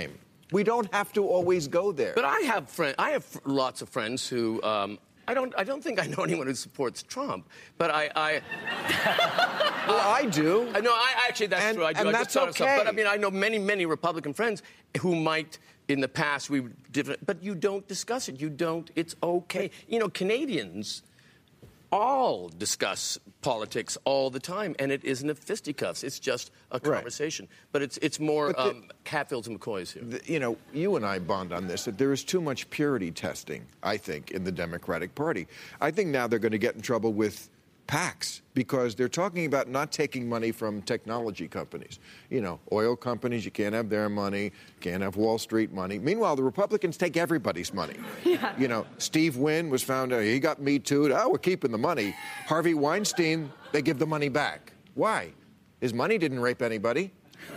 We don't have to always go there. But I have lots of friends who I don't think I know anyone who supports Trump, but I well, I do. I know. Actually, that's true. I do. And I that's just okay. But I mean, I know many Republican friends who might, in the past, we were different. But you don't discuss it. You don't. It's okay. You know, Canadians all discuss politics all the time, and it isn't a fisticuffs. It's just a conversation. Right. But it's more Hatfields and McCoys here. You know, you and I bond on this, that there is too much purity testing, I think, in the Democratic Party. I think now they're going to get in trouble with PACs because they're talking about not taking money from technology companies. You know, oil companies, you can't have their money, can't have Wall Street money. Meanwhile, the Republicans take everybody's money. Yeah. You know, Steve Wynn was found out, he got Me Too'd. Oh, we're keeping the money. Harvey Weinstein, they give the money back. Why? His money didn't rape anybody.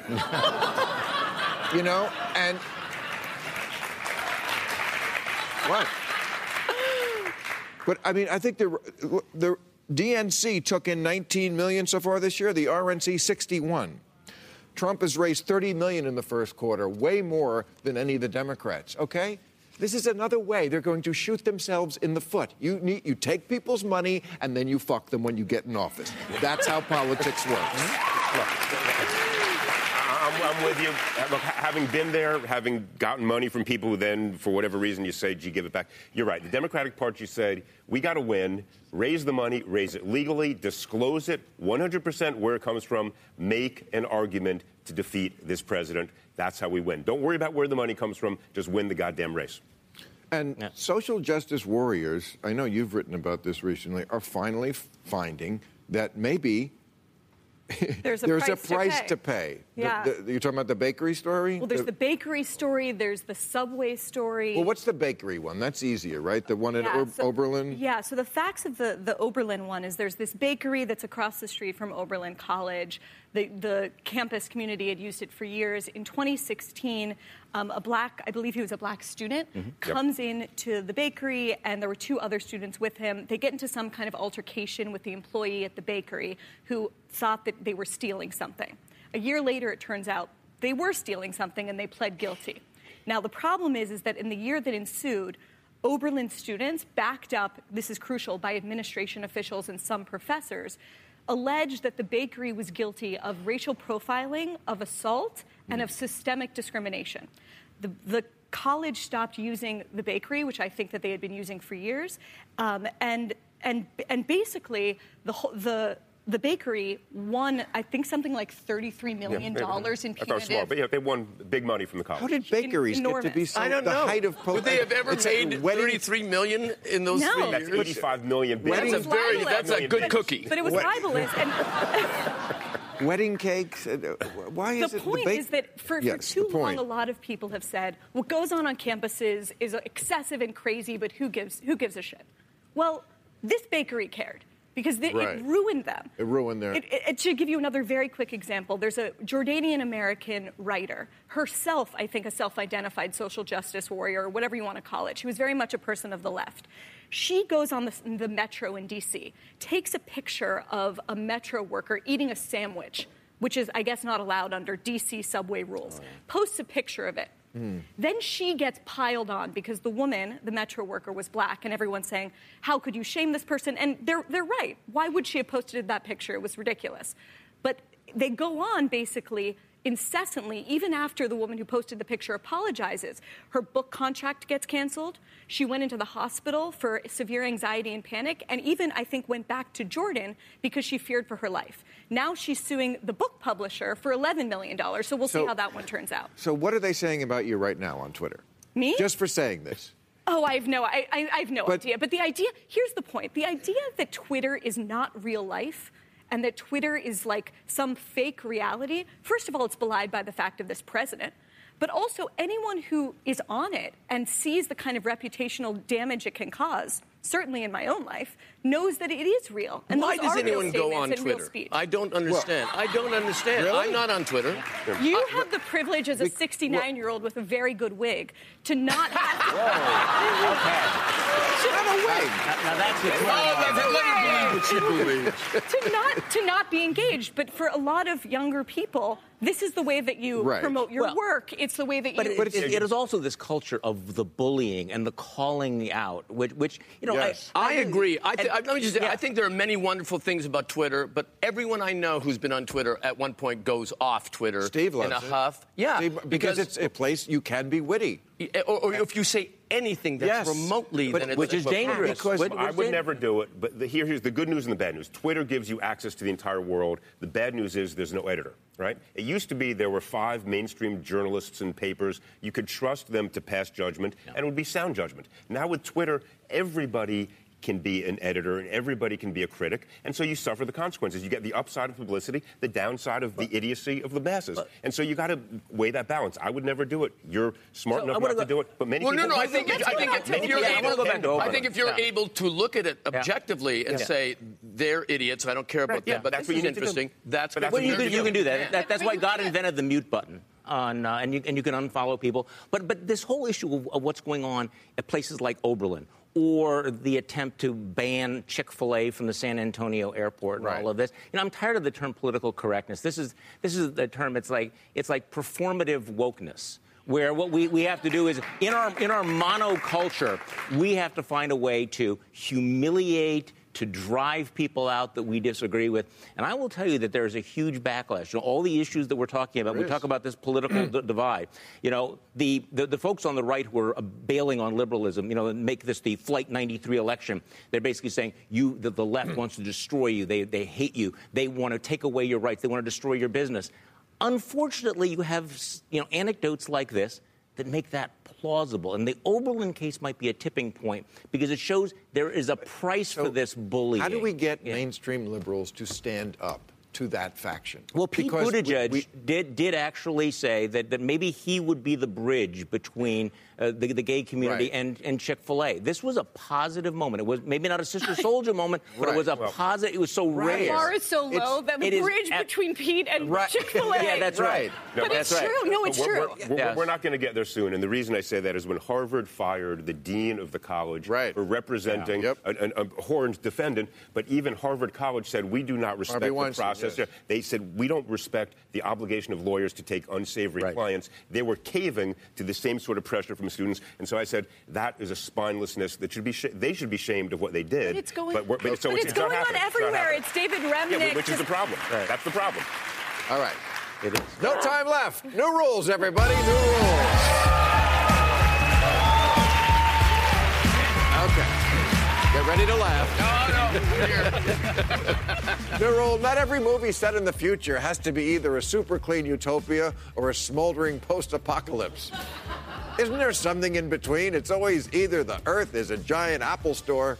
You know, and what? But, I mean, I think the DNC took in $19 million so far this year, the RNC $61. Trump has raised $30 million in the first quarter, way more than any of the Democrats, okay? This is another way they're going to shoot themselves in the foot. You take people's money and then you fuck them when you get in office. That's how politics works. I'm with you. Look, having been there, having gotten money from people who then, for whatever reason, you say, gee, give it back. You're right. The Democratic Party said, we got to win, raise the money, raise it legally, disclose it 100% where it comes from, make an argument to defeat this president. That's how we win. Don't worry about where the money comes from. Just win the goddamn race. And social justice warriors, I know you've written about this recently, are finally finding that maybe there's a price to pay. Yeah. You're talking about the bakery story? Well, there's the bakery story. There's the Subway story. Well, what's the bakery one? That's easier, right? The one in Oberlin? Yeah, so the facts of the Oberlin one is there's this bakery that's across the street from Oberlin College. The campus community had used it for years. In 2016, I believe he was a black student, comes into the bakery, and there were two other students with him. They get into some kind of altercation with the employee at the bakery who thought that they were stealing something. A year later, it turns out they were stealing something, and they pled guilty. Now, the problem is that in the year that ensued, Oberlin students, backed up, this is crucial, by administration officials and some professors, alleged that the bakery was guilty of racial profiling, of assault, and of systemic discrimination. The college stopped using the bakery, which I think that they had been using for years, and basically the bakery won, I think, something like $33 million in punitive. That's small, but yeah, they won big money from the college. How did bakeries get to be so the height of Would they have ever made $33 million in those 3 years? That's $85 million. That's a good cookie. But it was libelous. Wedding cakes? Why is the point is that for too long, a lot of people have said what goes on campuses is excessive and crazy, but who gives a shit? Well, this bakery cared. Because it ruined them. It ruined their... It should give you another very quick example. There's a Jordanian-American writer, herself, I think, a self-identified social justice warrior, or whatever you want to call it. She was very much a person of the left. She goes on the metro in D.C., takes a picture of a metro worker eating a sandwich, which is, I guess, not allowed under D.C. subway rules, posts a picture of it. Then she gets piled on because the woman, the metro worker, was black, and everyone's saying, how could you shame this person? And they're right. Why would she have posted that picture? It was ridiculous. But they go on, basically, incessantly, even after the woman who posted the picture apologizes. Her book contract gets canceled. She went into the hospital for severe anxiety and panic, and even, I think, went back to Jordan because she feared for her life. Now she's suing the book publisher for $11 million, so we'll see how that one turns out. So what are they saying about you right now on Twitter? Me? Just for saying this. Oh, I have no idea. But the idea, here's the point. The idea that Twitter is not real life and that Twitter is like some fake reality, first of all, it's belied by the fact of this president. But also, anyone who is on it and sees the kind of reputational damage it can cause, certainly in my own life, knows that it is real. And why those does are real anyone go on statements and real Twitter? speech. I don't understand. I don't understand. Really? I'm not on Twitter. You have the privilege as a 69-year-old with a very good wig to not have to... Not a wig. Now that's to not be engaged. But for a lot of younger people, this is the way that you promote your work. It's the way that you... But it is also this culture of the bullying and the calling out, which you know, Yes. I agree. Let me just say, I think there are many wonderful things about Twitter, but everyone I know who's been on Twitter at one point goes off Twitter Steve loves in a it. huff. Yeah, Steve, because it's a place you can be witty. Or if you say anything that's remotely, then it's which is dangerous. Because I would never do it, but here's the good news and the bad news. Twitter gives you access to the entire world. The bad news is there's no editor, right? It used to be there were 5 mainstream journalists and papers. You could trust them to pass judgment, and it would be sound judgment. Now with Twitter, everybody can be an editor and everybody can be a critic, and so you suffer the consequences. You get the upside of publicity, the downside of the idiocy of the masses, and so you got to weigh that balance. I would never do it. You're smart enough not to do it, but many people. No. I think if you're able to look at it objectively and say they're idiots, I don't care about them, but this is interesting. That's well, you can do that. That's why God invented the mute button. And you can unfollow people. But this whole issue of what's going on at places like Oberlin, or the attempt to ban Chick-fil-A from the San Antonio airport and all of this. You know, I'm tired of the term political correctness. This is the term. It's like performative wokeness, where what we have to do is in our monoculture, we have to find a way to humiliate, to drive people out that we disagree with. And I will tell you that there is a huge backlash. You know, all the issues that we're talking about, we talk about this political divide. You know, the folks on the right who are bailing on liberalism, you know, and make this the Flight 93 election, they're basically saying the left wants to destroy you. They hate you. They want to take away your rights. They want to destroy your business. Unfortunately, you have, you know, anecdotes like this that make that plausible. And the Oberlin case might be a tipping point because it shows there is a price for this bullying. How do we get mainstream liberals to stand up to that faction? Well, Pete Buttigieg did actually say that maybe he would be the bridge between the gay community and Chick-fil-A. This was a positive moment. It was maybe not a Sister Soldier moment, but it was a positive. It was so rare. The bar is so low that the bridge between Pete and Chick-fil-A. Yeah, that's right. But it's true. No, it's true. We're not going to get there soon. And the reason I say that is when Harvard fired the dean of the college for representing a Horn's defendant, but even Harvard College said, we do not respect the process. Yes. They said, we don't respect the obligation of lawyers to take unsavory clients. They were caving to the same sort of pressure from students. And so I said, that is a spinelessness that should be they should be shamed of what they did. But it's going, it's going on everywhere. It's David Remnick. Yeah, which is the problem. That's the problem. All right. It is. No time left. New rules, everybody. New rules. Okay. Get ready to laugh. No. New rule, not every movie set in the future has to be either a super clean utopia or a smoldering post-apocalypse. Isn't there something in between? It's always either the Earth is a giant Apple store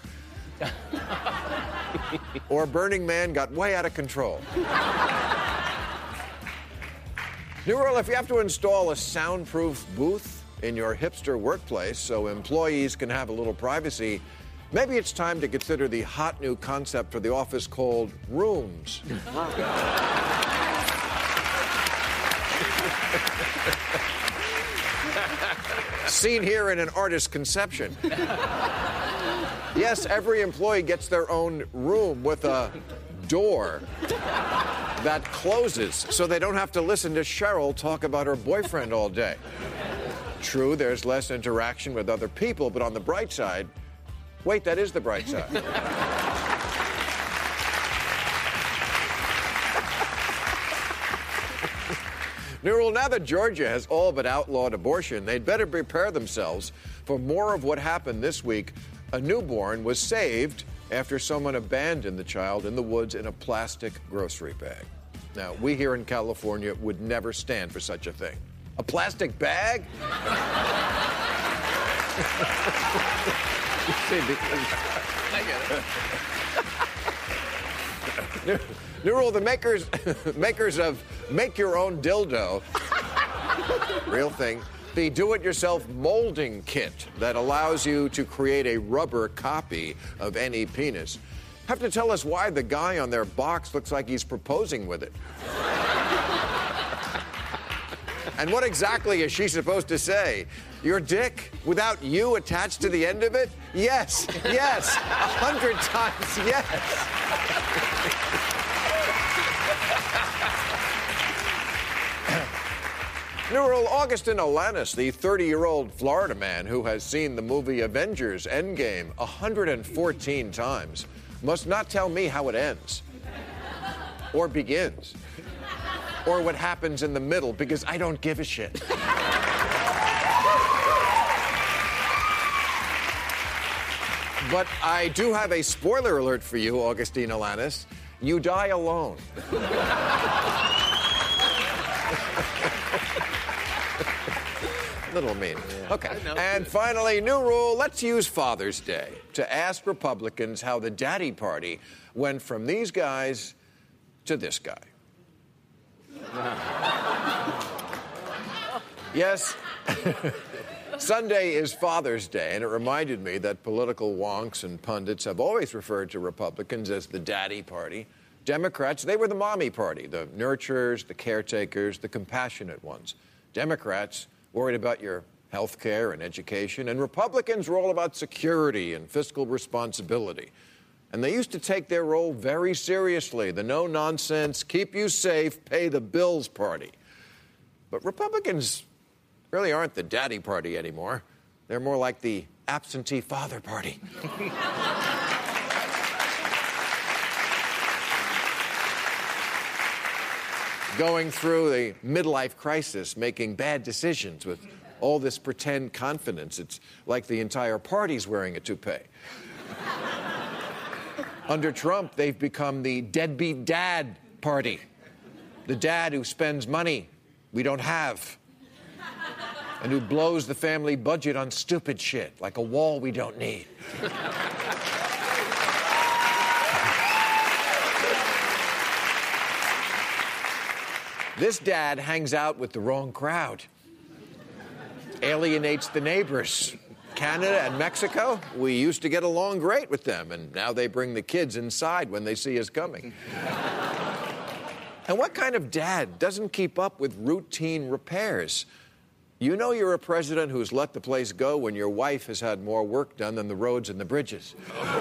or Burning Man got way out of control. New rule, if you have to install a soundproof booth in your hipster workplace so employees can have a little privacy, maybe it's time to consider the hot new concept for the office called rooms. Seen here in an artist's conception. Yes, every employee gets their own room with a door that closes so they don't have to listen to Cheryl talk about her boyfriend all day. True, there's less interaction with other people, but on the bright side, wait, that is the bright side. New rule, now that Georgia has all but outlawed abortion, they'd better prepare themselves for more of what happened this week. A newborn was saved after someone abandoned the child in the woods in a plastic grocery bag. Now, we here in California would never stand for such a thing. A plastic bag? New rule, the makers of Make Your Own Dildo, real thing, the do-it-yourself molding kit that allows you to create a rubber copy of any penis, have to tell us why the guy on their box looks like he's proposing with it. And what exactly is she supposed to say? Your dick without you attached to the end of it? Yes, yes, 100 times yes. New rule, Augustin Alanis, the 30-year-old Florida man who has seen the movie Avengers Endgame 114 times, must not tell me how it ends, or begins, or what happens in the middle, because I don't give a shit. But I do have a spoiler alert for you, Augustin Alanis. You die alone. Little mean. Okay. And finally, new rule, let's use Father's Day to ask Republicans how the daddy party went from these guys to this guy. Yes, Sunday is Father's Day, and it reminded me that political wonks and pundits have always referred to Republicans as the daddy party. Democrats, they were the mommy party, the nurturers, the caretakers, the compassionate ones. Democrats worried about your health care and education, and Republicans were all about security and fiscal responsibility. And they used to take their role very seriously, the no-nonsense, keep you safe, pay the bills party. But Republicans really aren't the daddy party anymore. They're more like the absentee father party. Going through the midlife crisis, making bad decisions with all this pretend confidence. It's like the entire party's wearing a toupee. Under Trump, they've become the deadbeat dad party. The dad who spends money we don't have and who blows the family budget on stupid shit, like a wall we don't need. This dad hangs out with the wrong crowd, alienates the neighbors. Canada and Mexico, we used to get along great with them, and now they bring the kids inside when they see us coming. And what kind of dad doesn't keep up with routine repairs? You know you're a president who's let the place go when your wife has had more work done than the roads and the bridges.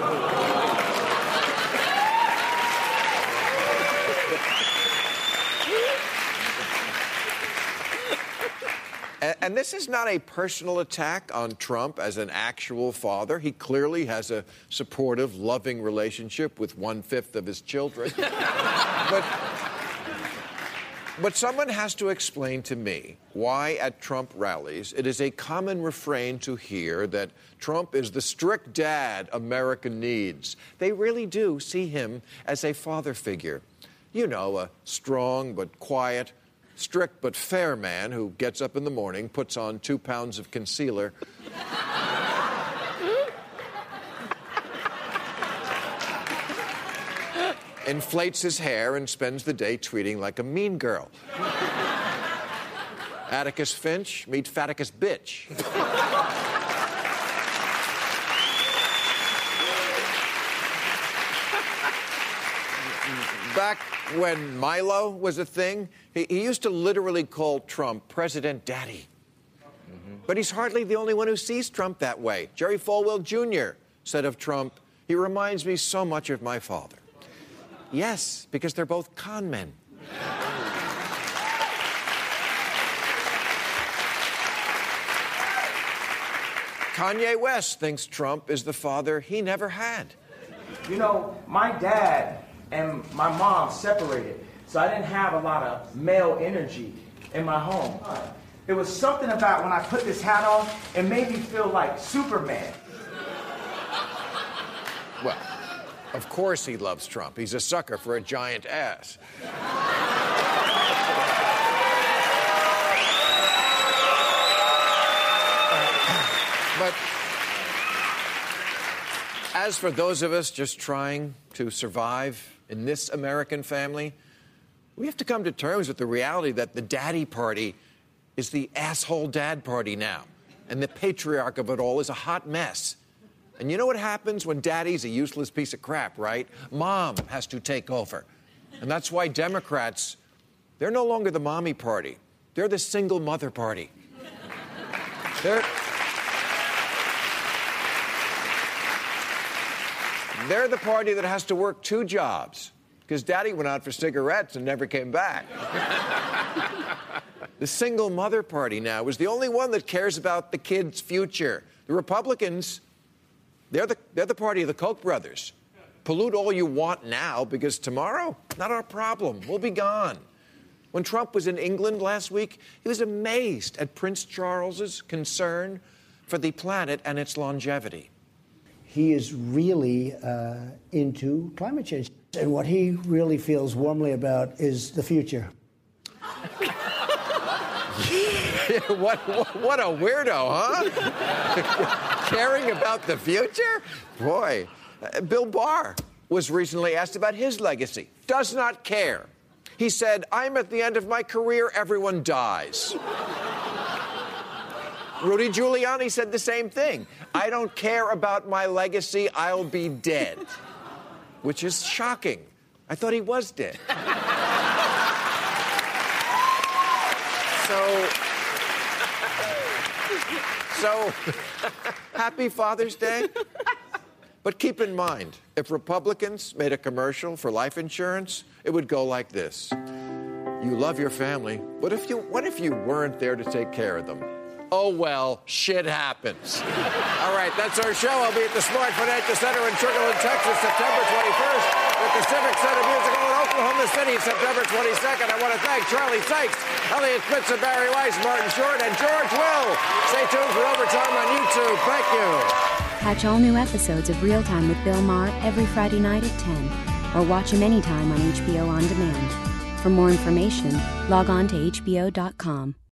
And this is not a personal attack on Trump as an actual father. He clearly has a supportive, loving relationship with 1/5 of his children. But someone has to explain to me why at Trump rallies it is a common refrain to hear that Trump is the strict dad America needs. They really do see him as a father figure. You know, a strong but quiet, strict but fair man who gets up in the morning, puts on 2 pounds of concealer, inflates his hair, and spends the day tweeting like a mean girl. Atticus Finch, meet Faticus Bitch. Back when Milo was a thing, he used to literally call Trump President Daddy. But he's hardly the only one who sees Trump that way. Jerry Falwell Jr. said of Trump, he reminds me so much of my father. Yes, because they're both con men. Kanye West thinks Trump is the father he never had. You know, my dad and my mom separated, so I didn't have a lot of male energy in my home. There was something about when I put this hat on, it made me feel like Superman. Well, of course he loves Trump. He's a sucker for a giant ass. But as for those of us just trying to survive in this American family, we have to come to terms with the reality that the daddy party is the asshole dad party now. And the patriarch of it all is a hot mess. And you know what happens when daddy's a useless piece of crap, right? Mom has to take over. And that's why Democrats, they're no longer the mommy party. They're the single mother party. They're the party that has to work 2 jobs because daddy went out for cigarettes and never came back. The single mother party now is the only one that cares about the kids' future. The Republicans, they're the party of the Koch brothers. Pollute all you want now because tomorrow, not our problem. We'll be gone. When Trump was in England last week, he was amazed at Prince Charles's concern for the planet and its longevity. He is really into climate change. And what he really feels warmly about is the future. What a weirdo, huh? Caring about the future? Boy. Bill Barr was recently asked about his legacy. Does not care. He said, I'm at the end of my career, everyone dies. Rudy Giuliani said the same thing. I don't care about my legacy, I'll be dead. Which is shocking. I thought he was dead. So, happy Father's Day. But keep in mind, if Republicans made a commercial for life insurance, it would go like this. You love your family, but what if you weren't there to take care of them? Oh, well, shit happens. All right, that's our show. I'll be at the Smart Financial Center in Sugar Land, Texas, September 21st, at the Civic Center Musical in Oklahoma City, September 22nd. I want to thank Charlie Sykes, Elliot Spitzer, Barry Weiss, Martin Short, and George Will. Stay tuned for Overtime on YouTube. Thank you. Catch all new episodes of Real Time with Bill Maher every Friday night at 10, or watch him anytime on HBO On Demand. For more information, log on to HBO.com.